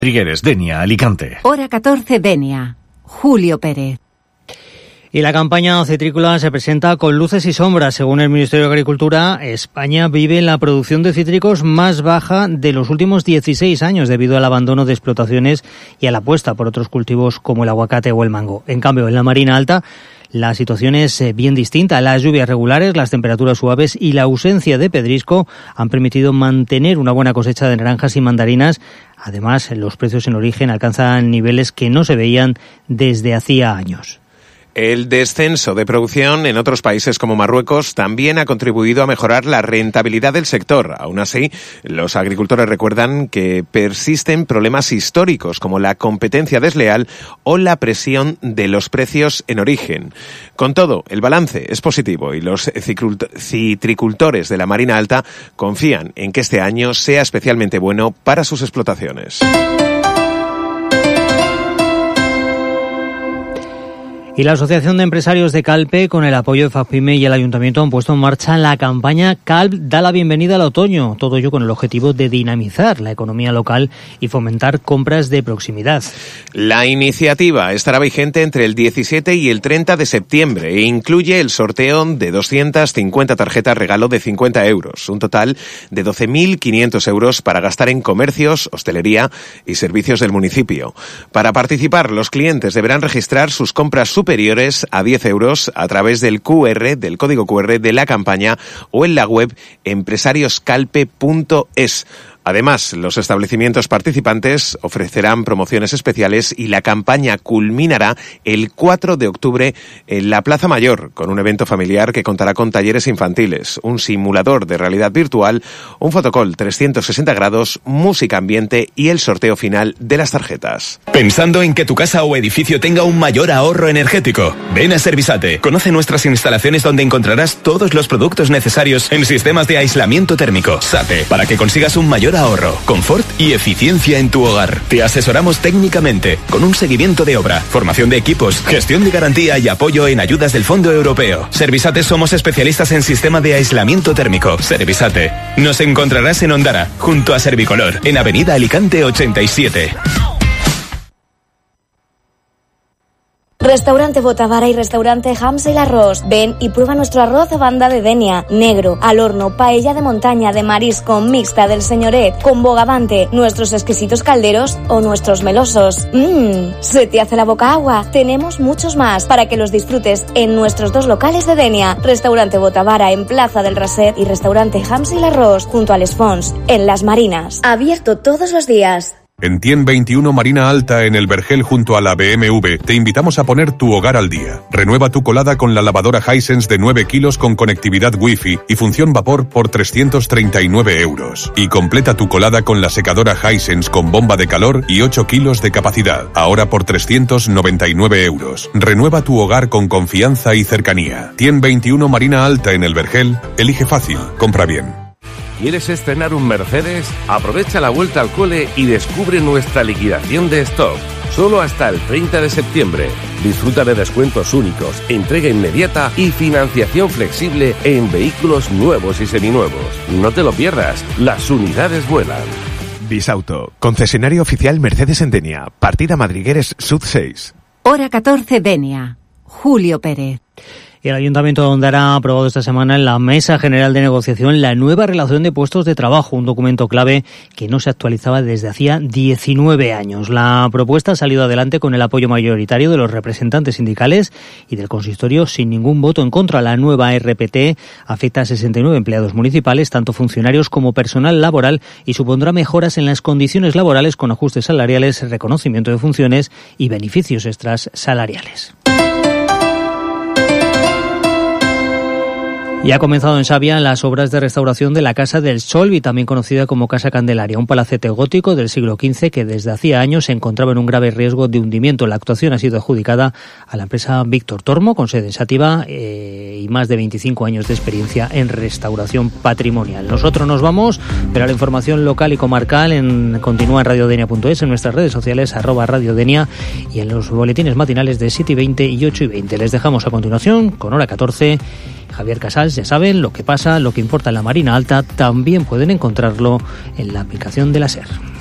Trigueres, Denia, Alicante. Hora 14, Denia. Julio Pérez. Y la campaña citrícola se presenta con luces y sombras. Según el Ministerio de Agricultura, España vive la producción de cítricos más baja de los últimos 16 años debido al abandono de explotaciones y a la apuesta por otros cultivos como el aguacate o el mango. En cambio, en la Marina Alta, la situación es bien distinta. Las lluvias regulares, las temperaturas suaves y la ausencia de pedrisco han permitido mantener una buena cosecha de naranjas y mandarinas. Además, los precios en origen alcanzan niveles que no se veían desde hacía años. El descenso de producción en otros países como Marruecos también ha contribuido a mejorar la rentabilidad del sector. Aún así, los agricultores recuerdan que persisten problemas históricos como la competencia desleal o la presión de los precios en origen. Con todo, el balance es positivo y los citricultores de la Marina Alta confían en que este año sea especialmente bueno para sus explotaciones. Y la Asociación de Empresarios de Calpe, con el apoyo de FACPIME y el Ayuntamiento, han puesto en marcha la campaña CALP da la bienvenida al otoño. Todo ello con el objetivo de dinamizar la economía local y fomentar compras de proximidad. La iniciativa estará vigente entre el 17 y el 30 de septiembre e incluye el sorteo de 250 tarjetas regalo de 50 euros, un total de 12.500 euros para gastar en comercios, hostelería y servicios del municipio. Para participar, los clientes deberán registrar sus compras superiores a 10 euros a través del código QR de la campaña o en la web empresarioscalpe.es. Además, los establecimientos participantes ofrecerán promociones especiales y la campaña culminará el 4 de octubre en la Plaza Mayor, con un evento familiar que contará con talleres infantiles, un simulador de realidad virtual, un fotocall 360 grados, música ambiente y el sorteo final de las tarjetas. ¿Pensando en que tu casa o edificio tenga un mayor ahorro energético? Ven a Servisate. Conoce nuestras instalaciones donde encontrarás todos los productos necesarios en sistemas de aislamiento térmico. SATE, para que consigas un mayor ahorro, confort y eficiencia en tu hogar. Te asesoramos técnicamente, con un seguimiento de obra, formación de equipos, gestión de garantía y apoyo en ayudas del Fondo Europeo. Servisate, somos especialistas en sistema de aislamiento térmico. Servisate. Nos encontrarás en Ondara, junto a Servicolor, en Avenida Alicante 87. Restaurante Botavara y Restaurante Hamza y Arroz. Ven y prueba nuestro arroz a banda de Denia, negro, al horno, paella de montaña, de marisco, mixta del señoret, con bogavante, nuestros exquisitos calderos o nuestros melosos. ¿Se te hace la boca agua? Tenemos muchos más para que los disfrutes en nuestros dos locales de Denia. Restaurante Botavara en Plaza del Raset y Restaurante Hamza y Arroz junto al Esfons, en Las Marinas. Abierto todos los días. En TIEN 21 Marina Alta, en el Vergel junto a la BMW, te invitamos a poner tu hogar al día. Renueva tu colada con la lavadora Hisense de 9 kilos con conectividad Wi-Fi y función vapor por 339 euros. Y completa tu colada con la secadora Hisense con bomba de calor y 8 kilos de capacidad, ahora por 399 euros. Renueva tu hogar con confianza y cercanía. TIEN 21 Marina Alta, en el Vergel, elige fácil, compra bien. ¿Quieres estrenar un Mercedes? Aprovecha la vuelta al cole y descubre nuestra liquidación de stock. Solo hasta el 30 de septiembre. Disfruta de descuentos únicos, entrega inmediata y financiación flexible en vehículos nuevos y seminuevos. No te lo pierdas, las unidades vuelan. Bisauto, concesionario oficial Mercedes en Denia, partida Madrigueres Sud 6. Hora 14, Denia. Julio Pérez. Y el Ayuntamiento de Ondara ha aprobado esta semana en la Mesa General de Negociación la nueva relación de puestos de trabajo, un documento clave que no se actualizaba desde hacía 19 años. La propuesta ha salido adelante con el apoyo mayoritario de los representantes sindicales y del consistorio sin ningún voto en contra. La nueva RPT afecta a 69 empleados municipales, tanto funcionarios como personal laboral, y supondrá mejoras en las condiciones laborales con ajustes salariales, reconocimiento de funciones y beneficios extras salariales. Y ha comenzado en Xavia las obras de restauración de la Casa del Solvi, también conocida como Casa Candelaria, un palacete gótico del siglo XV que desde hacía años se encontraba en un grave riesgo de hundimiento. La actuación ha sido adjudicada a la empresa Víctor Tormo, con sede en Xàtiva y más de 25 años de experiencia en restauración patrimonial. Nosotros nos vamos, pero la información local y comarcal continúa en radiodenia.es, en nuestras redes sociales @radiodenia y en los boletines matinales de 7:20 y 8:20. Les dejamos a continuación con Hora 14. Javier Casals, ya saben, lo que pasa, lo que importa en la Marina Alta, también pueden encontrarlo en la aplicación de la SER.